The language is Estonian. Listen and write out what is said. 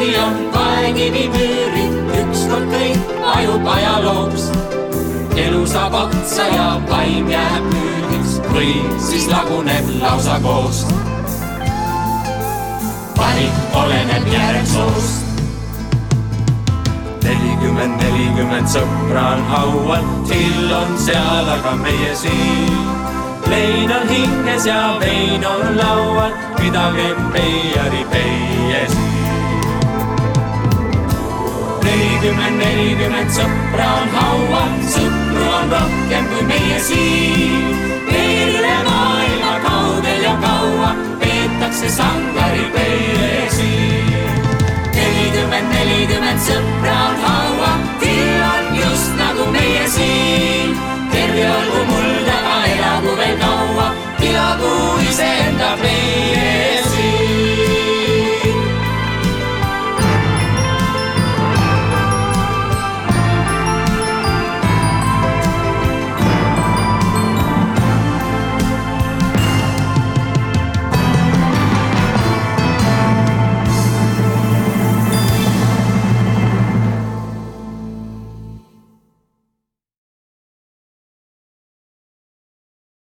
või on vaekivimüürid, ükskord kõik vajub ajalooks. Elu saab otsa ja vaim jääb müügiks või siis laguneb lausa koos. Valik oleneb järgsoost. 40 sõpra on haual, till on seal, aga meie siin. Lein on hinges ja vein on laual, pidagem peiari peie siin. 40 sõpra on haual, sõpru on rohkem kui meie siin.